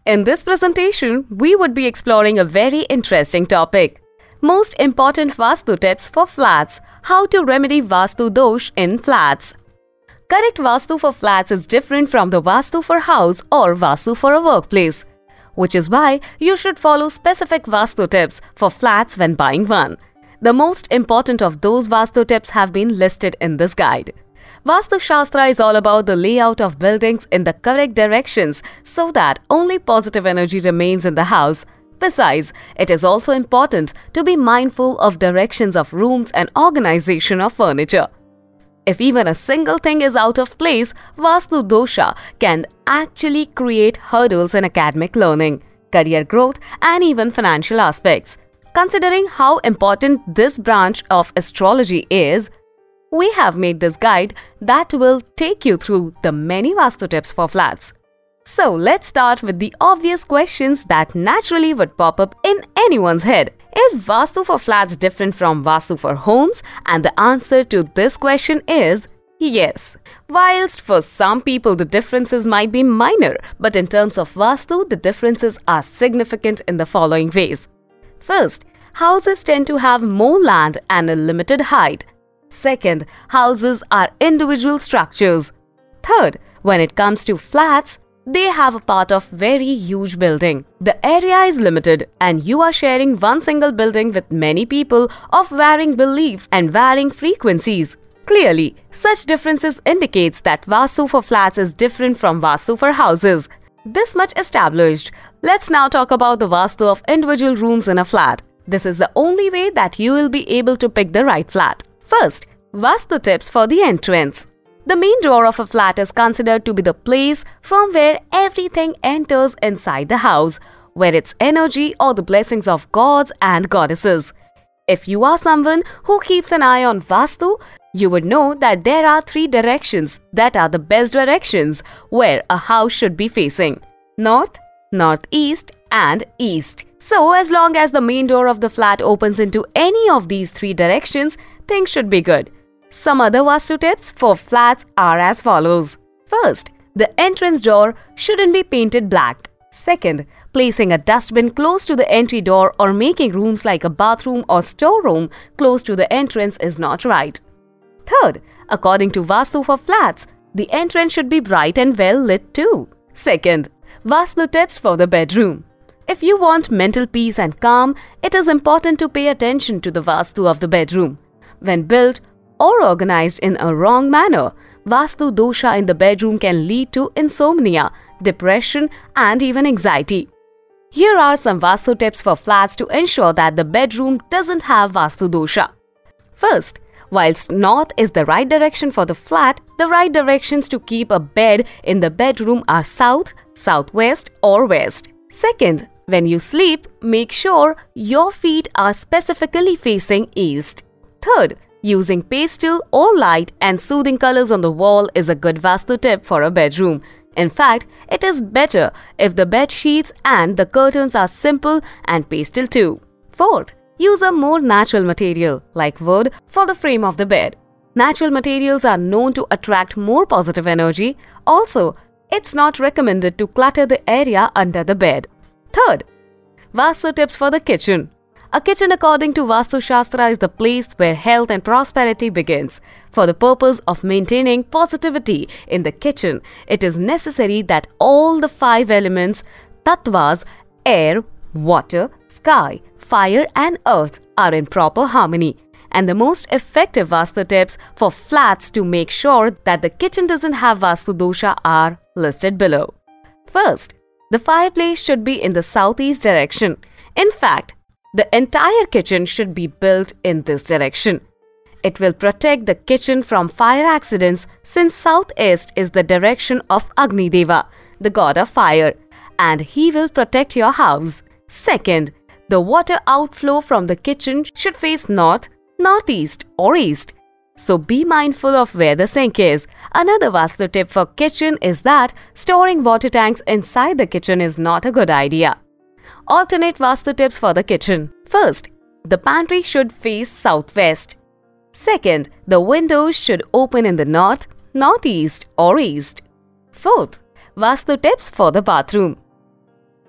In this presentation, we would be exploring a very interesting topic. Most important Vastu tips for flats. How to remedy Vastu dosh in flats. Correct Vastu for flats is different from the Vastu for house or Vastu for a workplace, which is why you should follow specific Vastu tips for flats when buying one. The most important of those Vastu tips have been listed in this guide. Vastu Shastra is all about the layout of buildings in the correct directions so that only positive energy remains in the house. Besides, it is also important to be mindful of directions of rooms and organization of furniture. If even a single thing is out of place, Vastu dosha can actually create hurdles in academic learning, career growth, and even financial aspects. Considering how important this branch of astrology is, we have made this guide that will take you through the many Vastu tips for flats. So let's start with the obvious questions that naturally would pop up in anyone's head. Is Vastu for flats different from Vastu for homes? And the answer to this question is yes. Whilst for some people the differences might be minor, but in terms of Vastu, the differences are significant in the following ways. First, houses tend to have more land and a limited height. Second, houses are individual structures. Third, when it comes to flats, they have a part of very huge building. The area is limited and you are sharing one single building with many people of varying beliefs and varying frequencies. Clearly, such differences indicates that Vastu for flats is different from Vastu for houses. This much established, let's now talk about the Vastu of individual rooms in a flat. This is the only way that you will be able to pick the right flat. First, Vastu tips for the entrance. The main door of a flat is considered to be the place from where everything enters inside the house, where its energy or the blessings of gods and goddesses. If you are someone who keeps an eye on Vastu, you would know that there are three directions that are the best directions where a house should be facing: north, northeast, and east. So as long as the main door of the flat opens into any of these three directions, things should be good. Some other Vastu tips for flats are as follows. First, the entrance door shouldn't be painted black. Second, placing a dustbin close to the entry door or making rooms like a bathroom or storeroom close to the entrance is not right. Third, according to Vastu for flats, the entrance should be bright and well lit too. Second, Vastu tips for the bedroom. If you want mental peace and calm, it is important to pay attention to the Vastu of the bedroom. When built or organized in a wrong manner, Vastu dosha in the bedroom can lead to insomnia, depression, and even anxiety. Here are some Vastu tips for flats to ensure that the bedroom doesn't have Vastu dosha. First, whilst north is the right direction for the flat, the right directions to keep a bed in the bedroom are south, southwest, or west. Second, when you sleep, make sure your feet are specifically facing east. Third, using pastel or light and soothing colors on the wall is a good Vastu tip for a bedroom. In fact, it is better if the bed sheets and the curtains are simple and pastel too. Fourth, use a more natural material like wood for the frame of the bed. Natural materials are known to attract more positive energy. Also, it's not recommended to clutter the area under the bed. Third, Vastu tips for the kitchen. A kitchen according to Vastu Shastra is the place where health and prosperity begins. For the purpose of maintaining positivity in the kitchen, it is necessary that all the 5 elements, tattvas, air, water, sky, fire and earth are in proper harmony. And the most effective Vastu tips for flats to make sure that the kitchen doesn't have Vastu dosha are listed below. First, the fireplace should be in the southeast direction. In fact, the entire kitchen should be built in this direction. It will protect the kitchen from fire accidents since southeast is the direction of Agni Deva, the god of fire, and he will protect your house. Second, the water outflow from the kitchen should face north, northeast, or east. So be mindful of where the sink is. Another Vastu tip for kitchen is that storing water tanks inside the kitchen is not a good idea. Alternate Vastu tips for the kitchen. First, the pantry should face southwest. Second, the windows should open in the north, northeast or east. Fourth, Vastu tips for the bathroom.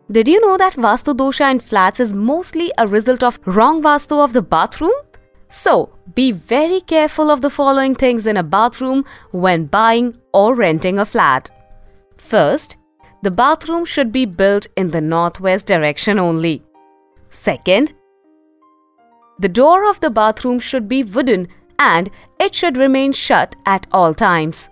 Did you know that Vastu dosha in flats is mostly a result of wrong Vastu of the bathroom? So, be very careful of the following things in a bathroom when buying or renting a flat. First, the bathroom should be built in the northwest direction only. Second, the door of the bathroom should be wooden and it should remain shut at all times.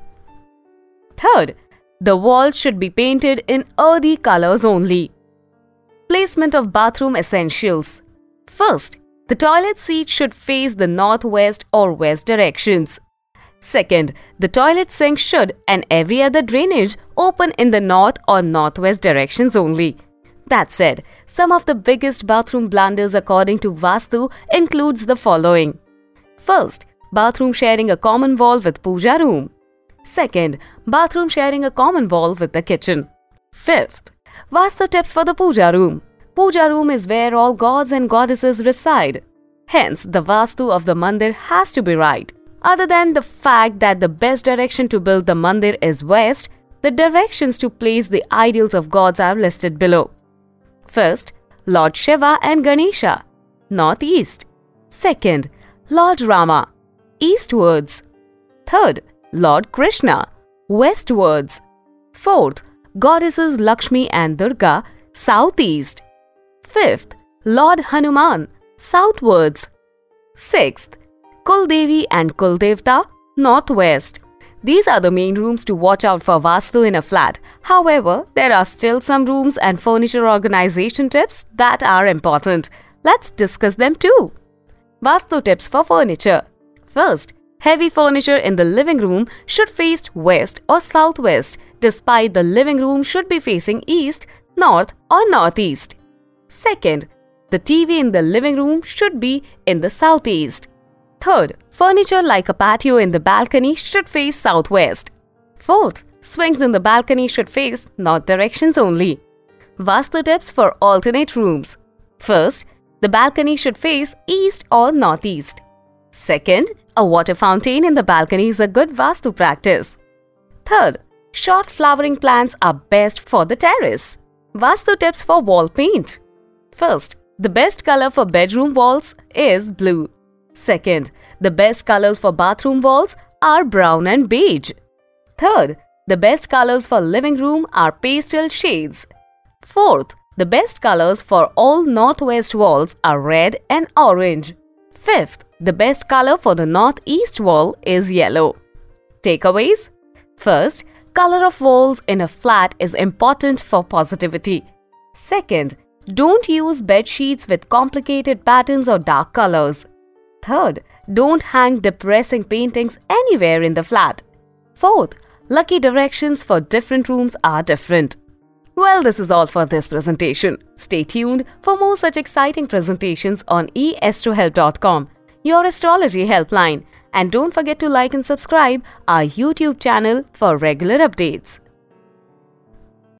Third, the walls should be painted in earthy colors only. Placement of bathroom essentials. First, the toilet seat should face the northwest or west directions. Second, the toilet sink should and every other drainage open in the north or northwest directions only. That said, some of the biggest bathroom blunders according to Vastu includes the following. First, bathroom sharing a common wall with puja room. Second, bathroom sharing a common wall with the kitchen. Fifth, Vastu tips for the puja room. Puja room is where all gods and goddesses reside. Hence, the Vastu of the mandir has to be right. Other than the fact that the best direction to build the mandir is west, the directions to place the ideals of gods are listed below. First, Lord Shiva and Ganesha, northeast. Second, Lord Rama, eastwards. Third, Lord Krishna, westwards. Fourth, Goddesses Lakshmi and Durga, southeast. Fifth, Lord Hanuman, southwards. Sixth, Kuldevi and Kuldevta, northwest. These are the main rooms to watch out for Vastu in a flat. However, there are still some rooms and furniture organization tips that are important. Let's discuss them too. Vastu tips for furniture. First, heavy furniture in the living room should face west or southwest, despite the living room should be facing east, north or northeast. Second, the TV in the living room should be in the southeast. Third, furniture like a patio in the balcony should face southwest. Fourth, swings in the balcony should face north directions only. Vastu tips for alternate rooms. First, the balcony should face east or northeast. Second, a water fountain in the balcony is a good Vastu practice. Third, short flowering plants are best for the terrace. Vastu tips for wall paint. First, the best color for bedroom walls is blue. Second, the best colors for bathroom walls are brown and beige. Third, the best colors for living room are pastel shades. Fourth, the best colors for all northwest walls are red and orange. Fifth, the best color for the northeast wall is yellow. Takeaways? First, color of walls in a flat is important for positivity. Second, don't use bed sheets with complicated patterns or dark colors. Third, don't hang depressing paintings anywhere in the flat. Fourth, lucky directions for different rooms are different. Well, this is all for this presentation. Stay tuned for more such exciting presentations on eastrohelp.com, your astrology helpline. And don't forget to like and subscribe our YouTube channel for regular updates.